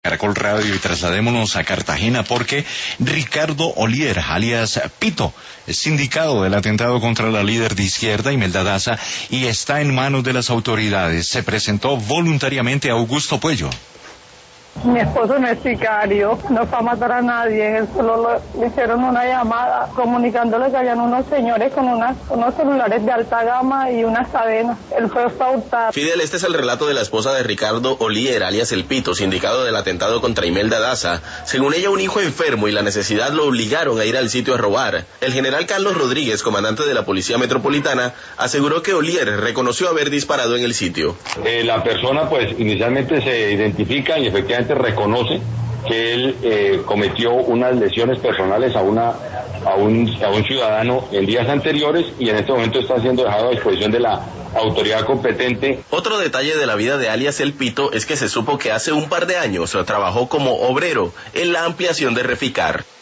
Caracol Radio y trasladémonos a Cartagena porque Ricardo Olier, alias Pito, es sindicado del atentado contra la líder de izquierda, Imelda Daza, y está en manos de las autoridades. Se presentó voluntariamente a Augusto Puello. Mi esposo no es sicario, no fue a matar a nadie, él solo le hicieron una llamada comunicándole que habían unos señores con unos celulares de alta gama y unas cadenas. Él fue pautado. Fidel, este es el relato de la esposa de Ricardo Olier, alias El Pito, sindicado del atentado contra Imelda Daza. Según ella, un hijo enfermo y la necesidad lo obligaron a ir al sitio a robar. El general Carlos Rodríguez, comandante de la Policía Metropolitana, aseguró que Olier reconoció haber disparado en el sitio. La persona pues inicialmente se identifica y efectivamente reconoce que él cometió unas lesiones personales a un ciudadano en días anteriores y en este momento está siendo dejado a disposición de la autoridad competente. Otro detalle de la vida de alias El Pito es que se supo que hace un par de años trabajó como obrero en la ampliación de Reficar.